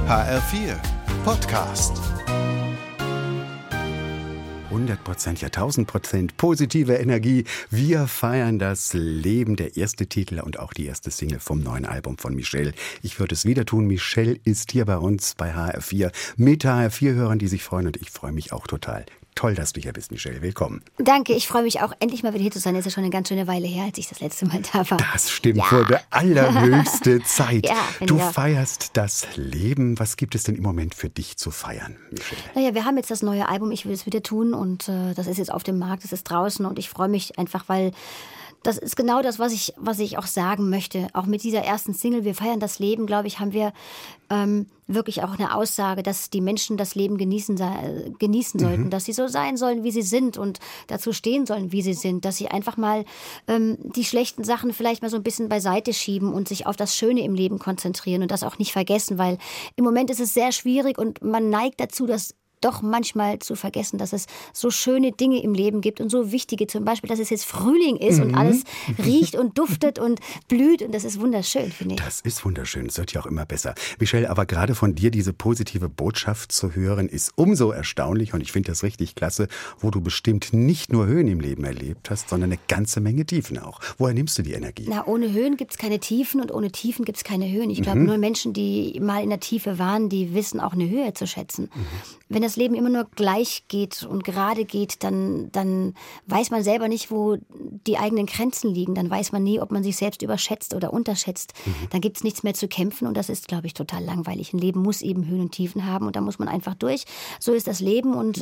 HR4 Podcast. 100%, ja 1000% positive Energie. Wir feiern das Leben, der erste Titel und auch die erste Single vom neuen Album von Michelle. Ich würde es wieder tun. Michelle ist hier bei uns bei HR4 mit HR4-Hörern, die sich freuen, und ich freue mich auch total. Toll, dass du hier bist, Michelle. Willkommen. Danke, ich freue mich auch, endlich mal wieder hier zu sein. Das ist ja schon eine ganz schöne Weile her, als ich das letzte Mal da war. Das stimmt, vor der allerhöchste Zeit. Ja, du feierst das Leben. Was gibt es denn im Moment für dich zu feiern, Michelle? Naja, wir haben jetzt das neue Album, ich will es wieder tun, und das ist jetzt auf dem Markt, das ist draußen, und ich freue mich einfach, weil das ist genau das, was ich auch sagen möchte. Auch mit dieser ersten Single, wir feiern das Leben, glaube ich, haben wir wirklich auch eine Aussage, dass die Menschen das Leben genießen sollten, dass sie so sein sollen, wie sie sind, und dazu stehen sollen, wie sie sind, dass sie einfach mal die schlechten Sachen vielleicht mal so ein bisschen beiseite schieben und sich auf das Schöne im Leben konzentrieren und das auch nicht vergessen, weil im Moment ist es sehr schwierig und man neigt dazu, das doch manchmal zu vergessen, dass es so schöne Dinge im Leben gibt und so wichtige, zum Beispiel, dass es jetzt Frühling ist und alles riecht und duftet und blüht, und das ist wunderschön, finde ich. Das ist wunderschön, es wird ja auch immer besser. Michelle, aber gerade von dir diese positive Botschaft zu hören, ist umso erstaunlich, und ich finde das richtig klasse, wo du bestimmt nicht nur Höhen im Leben erlebt hast, sondern eine ganze Menge Tiefen auch. Woher nimmst du die Energie? Na, ohne Höhen gibt es keine Tiefen, und ohne Tiefen gibt es keine Höhen. Ich glaube, nur Menschen, die mal in der Tiefe waren, die wissen auch eine Höhe zu schätzen. Wenn das Leben immer nur gleich geht und gerade geht, dann weiß man selber nicht, wo die eigenen Grenzen liegen. Dann weiß man nie, ob man sich selbst überschätzt oder unterschätzt. Dann gibt es nichts mehr zu kämpfen, und das ist, glaube ich, total langweilig. Ein Leben muss eben Höhen und Tiefen haben, und da muss man einfach durch. So ist das Leben, und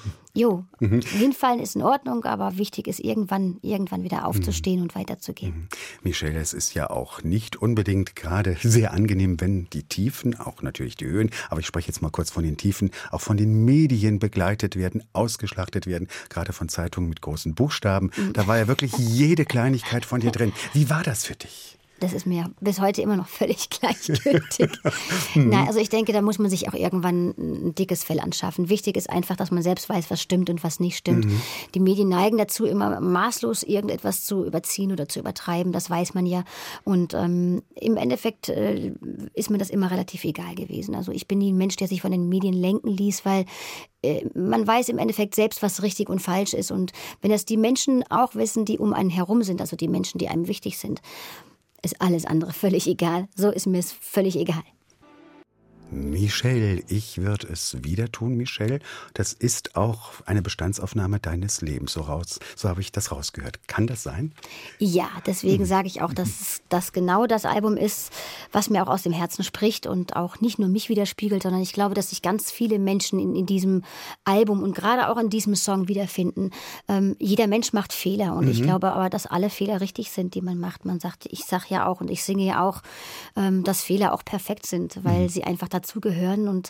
hinfallen ist in Ordnung, aber wichtig ist, irgendwann wieder aufzustehen und weiterzugehen. Michelle, es ist ja auch nicht unbedingt gerade sehr angenehm, wenn die Tiefen, auch natürlich die Höhen, aber ich spreche jetzt mal kurz von den Tiefen, auch von den Medien begleitet werden, ausgeschlachtet werden, gerade von Zeitungen mit großen Buchstaben. Da war ja wirklich jede Kleinigkeit von dir drin. Wie war das für dich? Das ist mir bis heute immer noch völlig gleichgültig. Nein, also ich denke, da muss man sich auch irgendwann ein dickes Fell anschaffen. Wichtig ist einfach, dass man selbst weiß, was stimmt und was nicht stimmt. Die Medien neigen dazu, immer maßlos irgendetwas zu überziehen oder zu übertreiben. Das weiß man ja. Und im Endeffekt ist mir das immer relativ egal gewesen. Also ich bin nie ein Mensch, der sich von den Medien lenken ließ, weil man weiß im Endeffekt selbst, was richtig und falsch ist. Und wenn das die Menschen auch wissen, die um einen herum sind, also die Menschen, die einem wichtig sind, ist alles andere völlig egal. So ist mir es völlig egal. Michelle, ich würde es wieder tun, Michelle. Das ist auch eine Bestandsaufnahme deines Lebens. So habe ich das rausgehört. Kann das sein? Ja, deswegen sage ich auch, dass das genau das Album ist, was mir auch aus dem Herzen spricht und auch nicht nur mich widerspiegelt, sondern ich glaube, dass sich ganz viele Menschen in diesem Album und gerade auch in diesem Song wiederfinden. Jeder Mensch macht Fehler, und ich glaube aber, dass alle Fehler richtig sind, die man macht. Ich sage ja auch, und ich singe ja auch, dass Fehler auch perfekt sind, weil sie einfach dazugehören, und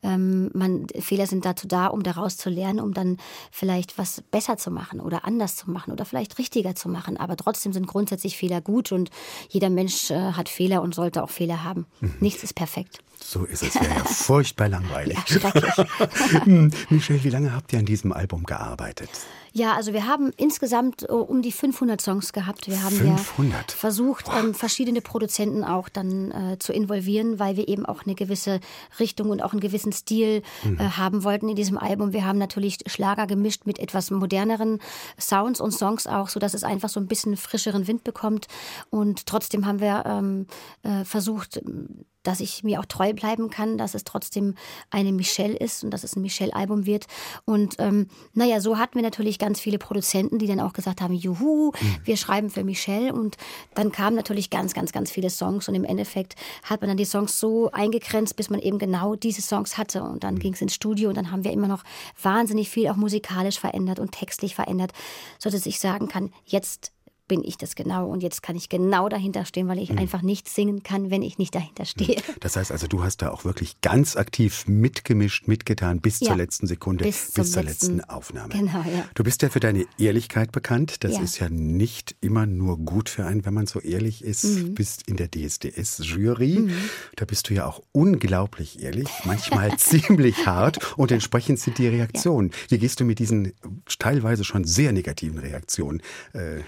Fehler sind dazu da, um daraus zu lernen, um dann vielleicht was besser zu machen oder anders zu machen oder vielleicht richtiger zu machen. Aber trotzdem sind grundsätzlich Fehler gut, und jeder Mensch hat Fehler und sollte auch Fehler haben. Nichts ist perfekt. So ist es, wäre ja furchtbar langweilig. Ja, schrecklich. Michelle, wie lange habt ihr an diesem Album gearbeitet? Ja, also wir haben insgesamt um die 500 Songs gehabt. Wir haben 500? versucht, verschiedene Produzenten auch dann zu involvieren, weil wir eben auch eine gewisse Richtung und auch einen gewissen Stil haben wollten in diesem Album. Wir haben natürlich Schlager gemischt mit etwas moderneren Sounds und Songs auch, sodass es einfach so ein bisschen frischeren Wind bekommt. Und trotzdem haben wir versucht, dass ich mir auch treu bleiben kann, dass es trotzdem eine Michelle ist und dass es ein Michelle-Album wird. Und so hatten wir natürlich ganz viele Produzenten, die dann auch gesagt haben, juhu, wir schreiben für Michelle. Und dann kamen natürlich ganz, ganz, ganz viele Songs, und im Endeffekt hat man dann die Songs so eingegrenzt, bis man eben genau diese Songs hatte. Und dann ging es ins Studio, und dann haben wir immer noch wahnsinnig viel auch musikalisch verändert und textlich verändert, sodass ich sagen kann, jetzt bin ich das genau, und jetzt kann ich genau dahinter stehen, weil ich einfach nicht singen kann, wenn ich nicht dahinter stehe. Das heißt also, du hast da auch wirklich ganz aktiv mitgemischt, mitgetan, bis zur letzten Sekunde, bis zur letzten Aufnahme. Genau, ja. Du bist ja für deine Ehrlichkeit bekannt. Das ist ja nicht immer nur gut für einen, wenn man so ehrlich ist. Du bist in der DSDS-Jury. Da bist du ja auch unglaublich ehrlich, manchmal ziemlich hart, und entsprechend sind die Reaktionen. Wie gehst du mit diesen teilweise schon sehr negativen Reaktionen, die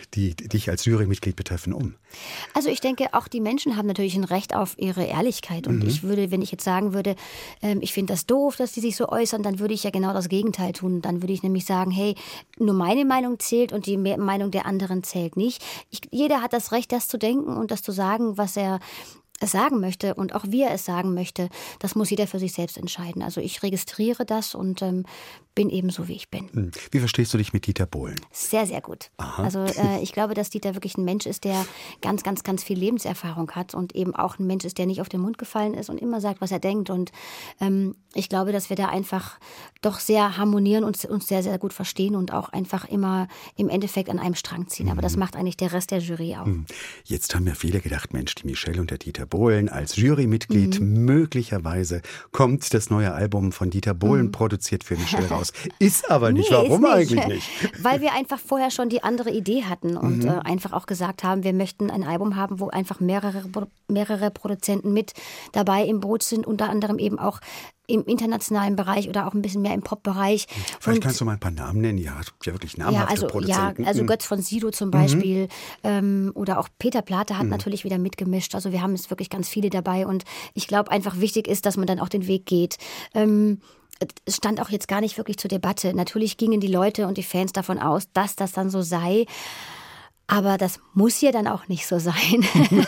dich als Jurymitglied betreffen, um? Also ich denke, auch die Menschen haben natürlich ein Recht auf ihre Ehrlichkeit. Und ich würde, wenn ich jetzt sagen würde, ich finde das doof, dass die sich so äußern, dann würde ich ja genau das Gegenteil tun. Dann würde ich nämlich sagen, hey, nur meine Meinung zählt und die Meinung der anderen zählt nicht. Jeder hat das Recht, das zu denken und das zu sagen, was er sagen möchte und auch wie er es sagen möchte. Das muss jeder für sich selbst entscheiden. Also ich registriere das und bin eben so, wie ich bin. Wie verstehst du dich mit Dieter Bohlen? Sehr, sehr gut. Aha. Also ich glaube, dass Dieter wirklich ein Mensch ist, der ganz, ganz, ganz viel Lebenserfahrung hat und eben auch ein Mensch ist, der nicht auf den Mund gefallen ist und immer sagt, was er denkt. Und ich glaube, dass wir da einfach doch sehr harmonieren und uns sehr, sehr gut verstehen und auch einfach immer im Endeffekt an einem Strang ziehen. Aber das macht eigentlich der Rest der Jury auch. Jetzt haben ja viele gedacht, Mensch, die Michelle und der Dieter Bohlen als Jurymitglied, möglicherweise kommt das neue Album von Dieter Bohlen produziert für Michelle raus. Ist aber nicht. Warum eigentlich nicht? Weil wir einfach vorher schon die andere Idee hatten und einfach auch gesagt haben, wir möchten ein Album haben, wo einfach mehrere Produzenten mit dabei im Boot sind, unter anderem eben auch im internationalen Bereich oder auch ein bisschen mehr im Pop-Bereich. Vielleicht kannst du mal ein paar Namen nennen. Ja, es gibt ja wirklich namhafte Produzenten. Ja, also Götz von Sido zum Beispiel oder auch Peter Plate hat natürlich wieder mitgemischt. Also wir haben jetzt wirklich ganz viele dabei und ich glaube einfach wichtig ist, dass man dann auch den Weg geht. Es stand auch jetzt gar nicht wirklich zur Debatte. Natürlich gingen die Leute und die Fans davon aus, dass das dann so sei. Aber das muss ja dann auch nicht so sein.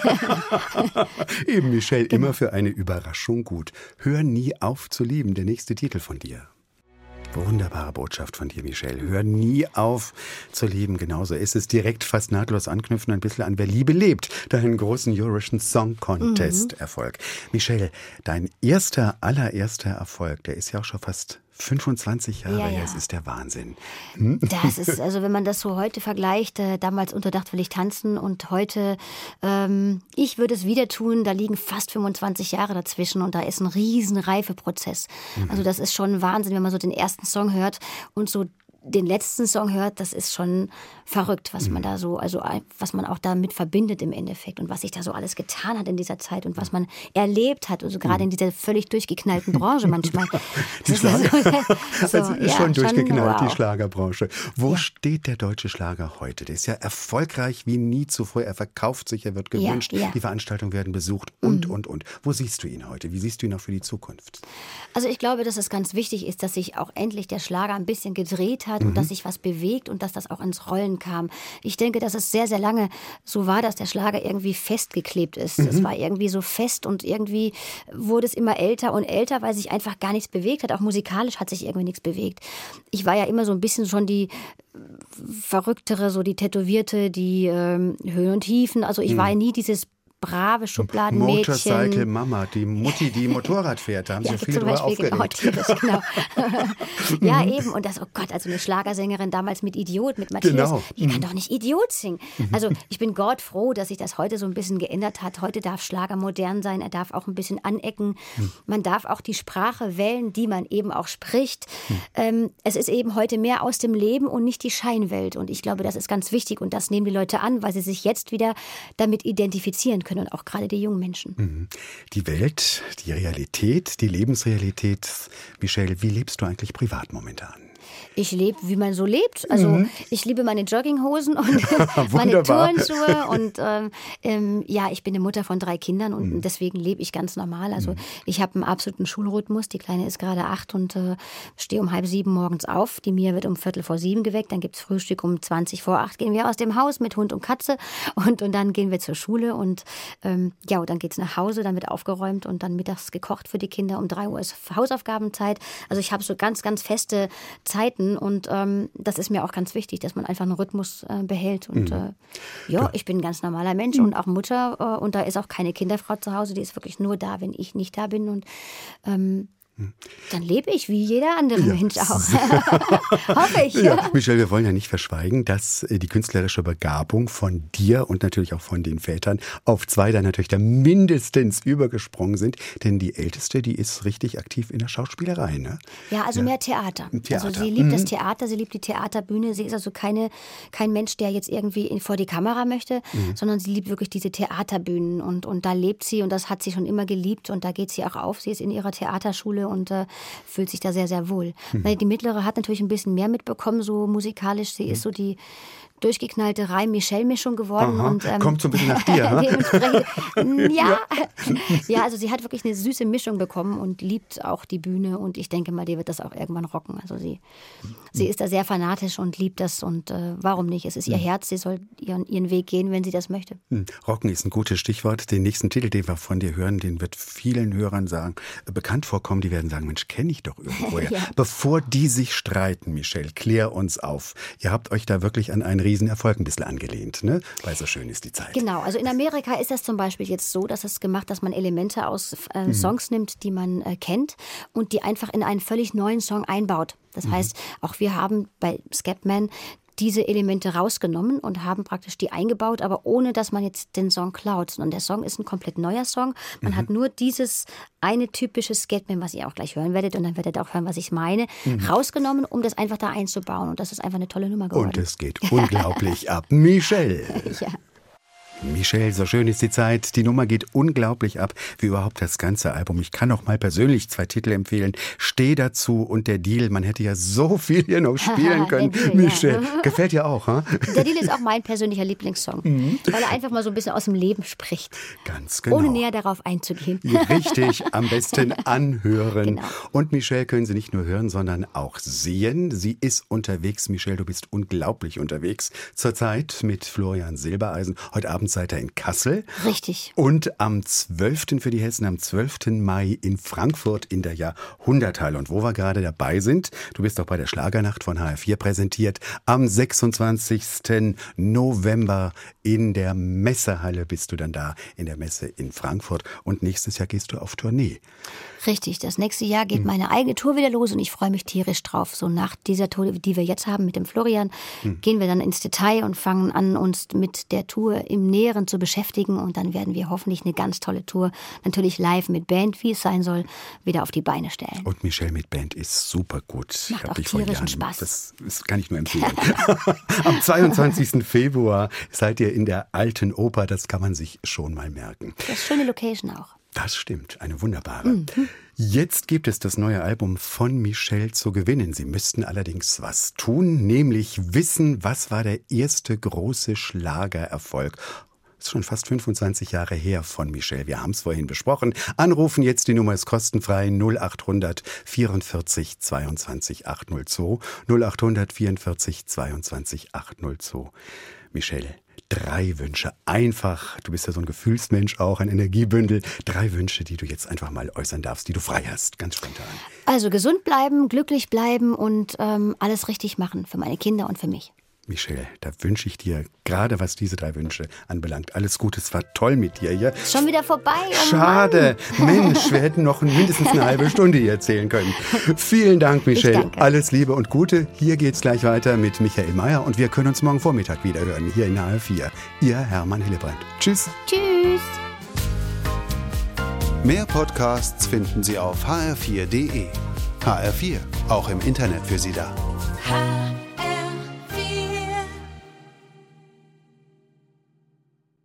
Eben, Michelle, immer für eine Überraschung gut. Hör nie auf zu lieben, der nächste Titel von dir. Wunderbare Botschaft von dir, Michelle. Hör nie auf zu lieben. Genauso ist es. Direkt fast nahtlos anknüpfen ein bisschen an Wer Liebe lebt, deinen großen Eurovision Song Contest Erfolg. Michelle, dein allererster Erfolg, der ist ja auch schon fast 25 Jahre her, es ist der Wahnsinn. Das ist, also wenn man das so heute vergleicht, damals Unterdacht will ich tanzen und heute, ich würde es wieder tun, da liegen fast 25 Jahre dazwischen und da ist ein riesen Reifeprozess. Also das ist schon Wahnsinn, wenn man so den ersten Song hört und so den letzten Song hört, das ist schon verrückt, was man da so, also was man auch damit verbindet im Endeffekt und was sich da so alles getan hat in dieser Zeit und was man erlebt hat, also gerade in dieser völlig durchgeknallten Branche manchmal. Die Schlager, so, ist schon durchgeknallt, wow. Die Schlagerbranche. Wo steht der deutsche Schlager heute? Der ist ja erfolgreich wie nie zuvor. Er verkauft sich, er wird gewünscht, die Veranstaltungen werden besucht und. Wo siehst du ihn heute? Wie siehst du ihn auch für die Zukunft? Also ich glaube, dass es ganz wichtig ist, dass sich auch endlich der Schlager ein bisschen gedreht hat und dass sich was bewegt und dass das auch ins Rollen kam. Ich denke, dass es sehr, sehr lange so war, dass der Schlager irgendwie festgeklebt ist. Es war irgendwie so fest und irgendwie wurde es immer älter und älter, weil sich einfach gar nichts bewegt hat. Auch musikalisch hat sich irgendwie nichts bewegt. Ich war ja immer so ein bisschen schon die Verrücktere, so die Tätowierte, die Höhen und Tiefen. Also ich war ja nie dieses brave Schubladenmädchen. Motorcycle Mama, die Mutti, die Motorrad fährt. Da haben sich viele drüber aufgeregt. Genau. Ja, eben. Und das, oh Gott, also eine Schlagersängerin damals mit Idiot, mit Matthias, die kann doch nicht Idiot singen. Also ich bin Gott froh, dass sich das heute so ein bisschen geändert hat. Heute darf Schlager modern sein, er darf auch ein bisschen anecken. Man darf auch die Sprache wählen, die man eben auch spricht. Es ist eben heute mehr aus dem Leben und nicht die Scheinwelt. Und ich glaube, das ist ganz wichtig. Und das nehmen die Leute an, weil sie sich jetzt wieder damit identifizieren können und auch gerade die jungen Menschen. Die Welt, die Realität, die Lebensrealität. Michelle, wie lebst du eigentlich privat momentan? Ich lebe, wie man so lebt. Also ich liebe meine Jogginghosen und meine Turnschuhe. Und ja, ich bin eine Mutter von 3 Kindern und deswegen lebe ich ganz normal. Also ich habe einen absoluten Schulrhythmus. Die Kleine ist gerade 8 und stehe um 6:30 morgens auf. Die Mia wird um 6:45 geweckt. Dann gibt es Frühstück um 7:20 gehen wir aus dem Haus mit Hund und Katze. Und dann gehen wir zur Schule und ja, und dann geht es nach Hause. Dann wird aufgeräumt und dann mittags gekocht für die Kinder. Um 3 Uhr ist Hausaufgabenzeit. Also ich habe so ganz, ganz feste Zeiten und das ist mir auch ganz wichtig, dass man einfach einen Rhythmus behält. Und ja, ich bin ein ganz normaler Mensch und auch Mutter und da ist auch keine Kinderfrau zu Hause, die ist wirklich nur da, wenn ich nicht da bin und dann lebe ich wie jeder andere Mensch auch. Hoffe ich. Ja, Michelle, wir wollen ja nicht verschweigen, dass die künstlerische Begabung von dir und natürlich auch von den Vätern auf 2 deiner Töchter mindestens übergesprungen sind. Denn die Älteste, die ist richtig aktiv in der Schauspielerei, ne? Ja, also mehr Theater. Also sie liebt das Theater, sie liebt die Theaterbühne. Sie ist also kein Mensch, der jetzt irgendwie vor die Kamera möchte, sondern sie liebt wirklich diese Theaterbühnen. Und da lebt sie und das hat sie schon immer geliebt und da geht sie auch auf. Sie ist in ihrer Theaterschule und fühlt sich da sehr, sehr wohl. Die Mittlere hat natürlich ein bisschen mehr mitbekommen, so musikalisch. Sie ist so die durchgeknallte Reim-Michelle-Mischung geworden. Aha, und, kommt so ein bisschen nach dir, ja, also sie hat wirklich eine süße Mischung bekommen und liebt auch die Bühne und ich denke mal, die wird das auch irgendwann rocken. Also sie ist da sehr fanatisch und liebt das und warum nicht? Es ist ihr Herz, sie soll ihren Weg gehen, wenn sie das möchte. Rocken ist ein gutes Stichwort. Den nächsten Titel, den wir von dir hören, den wird vielen Hörern bekannt vorkommen. Die werden sagen, Mensch, kenne ich doch irgendwoher. Ja. Bevor die sich streiten, Michelle, klär uns auf. Ihr habt euch da wirklich an einen Riesenerfolg ein bisschen angelehnt, ne? Weil so schön ist die Zeit. Genau, also in Amerika ist das zum Beispiel jetzt so, dass es gemacht, dass man Elemente aus Songs nimmt, die man kennt und die einfach in einen völlig neuen Song einbaut. Das heißt, auch wir haben bei Scatman diese Elemente rausgenommen und haben praktisch die eingebaut, aber ohne, dass man jetzt den Song klaut. Sondern der Song ist ein komplett neuer Song. Man hat nur dieses eine typische Scatman, was ihr auch gleich hören werdet und dann werdet ihr auch hören, was ich meine, rausgenommen, um das einfach da einzubauen. Und das ist einfach eine tolle Nummer geworden. Und es geht unglaublich ab. Michelle. Ja. Michelle, so schön ist die Zeit. Die Nummer geht unglaublich ab, wie überhaupt das ganze Album. Ich kann auch mal persönlich 2 Titel empfehlen. Steh dazu und der Deal. Man hätte ja so viel hier noch spielen können. Deal, Michelle, ja. Gefällt dir auch, ha? Der Deal ist auch mein persönlicher Lieblingssong, weil er einfach mal so ein bisschen aus dem Leben spricht. Ganz genau. Ohne näher darauf einzugehen. Richtig, am besten anhören. Genau. Und Michelle können Sie nicht nur hören, sondern auch sehen. Sie ist unterwegs. Michelle, du bist unglaublich unterwegs. Zurzeit mit Florian Silbereisen. Heute Abend seid ihr in Kassel. Richtig. Und am 12. für die Hessen, am 12. Mai in Frankfurt in der Jahrhunderthalle. Und wo wir gerade dabei sind, du bist auch bei der Schlagernacht von HR4 präsentiert. Am 26. November in der Messehalle bist du dann da, in der Messe in Frankfurt. Und nächstes Jahr gehst du auf Tournee. Richtig, das nächste Jahr geht meine eigene Tour wieder los und ich freue mich tierisch drauf. So nach dieser Tour, die wir jetzt haben mit dem Florian, gehen wir dann ins Detail und fangen an, uns mit der Tour im Näheren zu beschäftigen und dann werden wir hoffentlich eine ganz tolle Tour, natürlich live mit Band, wie es sein soll, wieder auf die Beine stellen. Und Michelle mit Band ist super gut. Macht ich auch dich vor tierischen Jahren, Spaß. Das kann ich nur empfehlen. Am 22. Februar seid ihr in der Alten Oper, das kann man sich schon mal merken. Das ist eine schöne Location auch. Das stimmt, eine wunderbare. Jetzt gibt es das neue Album von Michelle zu gewinnen. Sie müssten allerdings was tun, nämlich wissen, was war der erste große Schlagererfolg. Das ist schon fast 25 Jahre her von Michelle. Wir haben es vorhin besprochen. Anrufen jetzt, die Nummer ist kostenfrei 0800 44 22 802. 0800 44 22 802. Michelle, 3 Wünsche. Einfach, du bist ja so ein Gefühlsmensch auch, ein Energiebündel. 3 Wünsche, die du jetzt einfach mal äußern darfst, die du frei hast, ganz spontan. Also gesund bleiben, glücklich bleiben und alles richtig machen für meine Kinder und für mich. Michelle, da wünsche ich dir, gerade was diese 3 Wünsche anbelangt, alles Gute. Es war toll mit dir hier. Schon wieder vorbei. Oh Schade. Mensch, wir hätten noch mindestens eine halbe Stunde hier erzählen können. Vielen Dank, Michelle. Ich danke. Alles Liebe und Gute. Hier geht's gleich weiter mit Michael Mayer und wir können uns morgen Vormittag wieder hören, hier in HR4. Ihr Hermann Hillebrand. Tschüss. Tschüss. Mehr Podcasts finden Sie auf hr4.de. HR4, auch im Internet für Sie da.